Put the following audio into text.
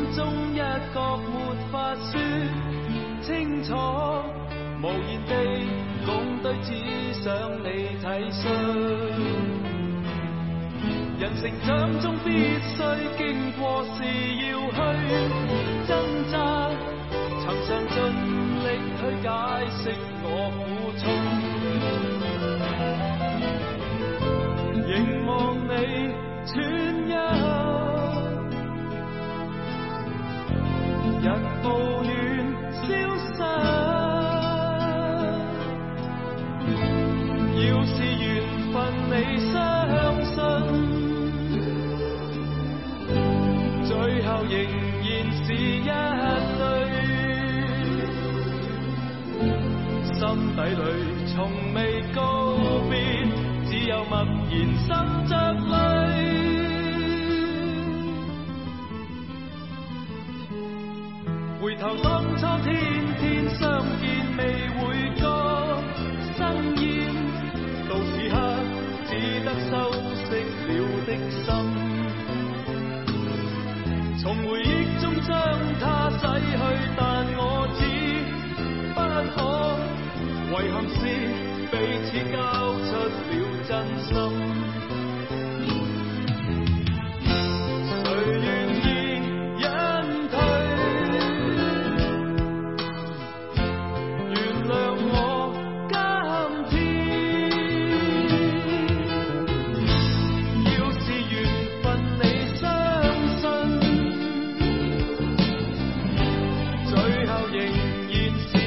中一角沒法說清楚，無言地共對，只想你體恤。人成長中必須經過是要去掙扎，曾常盡力去解釋我苦衷，凝望你喘息，日暴暖消失。要是緣分你相信，最後仍然是一對，心底裏從未告別，只有默然滲着淚。回頭當初天天相見，未會覺生厭，到此刻只得收息了的心。從回憶中將它洗去，但我知不可，遺憾是彼此交出了真心。誰願意隱退？原諒我今天，要是緣分你相信，最後仍然是